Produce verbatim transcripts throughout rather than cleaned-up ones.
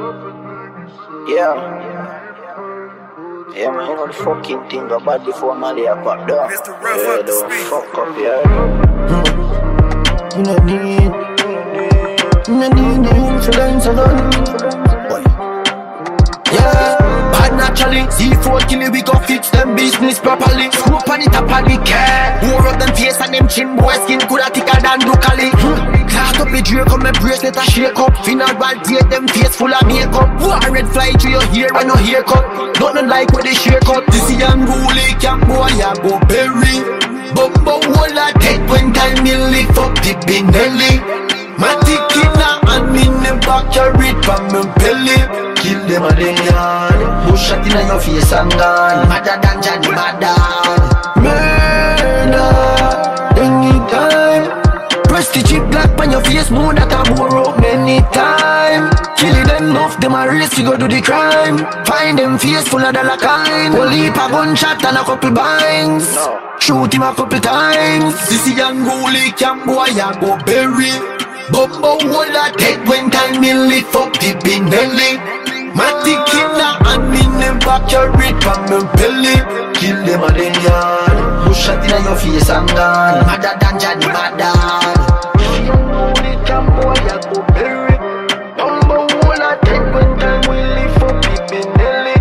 Yeah. Yeah, man, you know the fucking thing go bad before Mali a pop down. Yeah, don't fuck up, yeah. You know need, you know need the influence alone. Boy. Yeah, bad naturally. C four kill we go fix them business properly. Scoop on it up on the car. More of them face and them chin boy skin coulda thicker than broccoli. Class up the Drake on my bracelet a shake up. Final bad date them face full of makeup. War red fly to your hair and no haircut. Nothing like with the shake up. This is unruly camp boy I go bury. Bumbo wall a dead when time me lift up the Benelli. Matic killer and me never carry it from my belly. Kill them a the yard. Bush shot in your face and gone. Madder than Johnny Madden. Murder anytime. Press the chip black on your face, more that I borrow many time. Kill them enough, them a race to go do the crime. Find them face full of dollar kind. One leap a gunshot and a couple binds. Shoot him a couple times. This is unruly camp boy I go bury. Bumbo wall a dead when time me lift up the Benelli. Matic killer and me never carry it from my belly. Kill them a the yard. Bush shot in your face and gone. Madder than Johnny Madden. Unruly camp boy I go bury. Bumbo wall a dead when time we lift up the Benelli.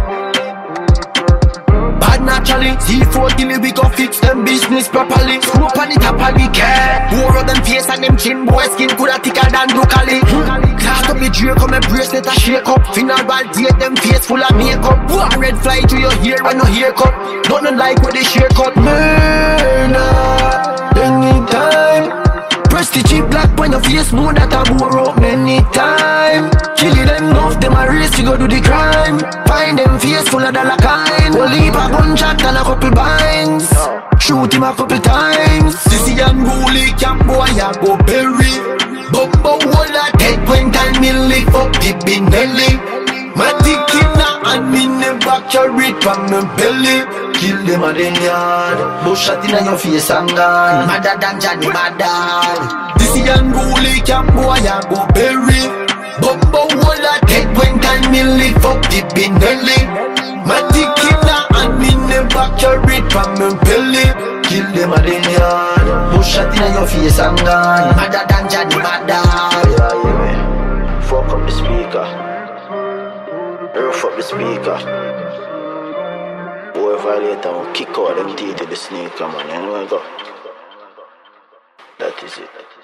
Bad naturally. C four kill we go fix them business properly. Scoop on it up on the car. More of them face and them chin boy skin coulda thicker than broccoli. Class up the Drake on my bracelet a shake up. Final bad date them face full of makeup. War red fly to your hair and no haircut. Nothing like with the shake cut. Murder anytime. Press the chip black on your face, more that I borrow many time. Kill them enough, them a race to go do the crime. Find them face full of dollar kind. One leap a gunshot and a couple binds. Shoot him a couple times. This is unruly camp boy I go bury. Bumbo wall a dead when time me lift up the Benelli. Matic killer and me never carry it from my belly. Kill them a the yard. Bush shot in your face and gone. Madder than Johnny Madden. This is unruly camp boy I go bury. Bumbo wall a dead when time me lift up the Benelli. Matic killer and me never carry it from my belly. Kill them a the yard. Bush shot in your face and gone. Madder than Johnny Madden. Yeah, yeah, man. Fuck up the speaker. Rough up the speaker. Boy violate and kick out them teeth to the sneaker, man. You know where I go? That is it.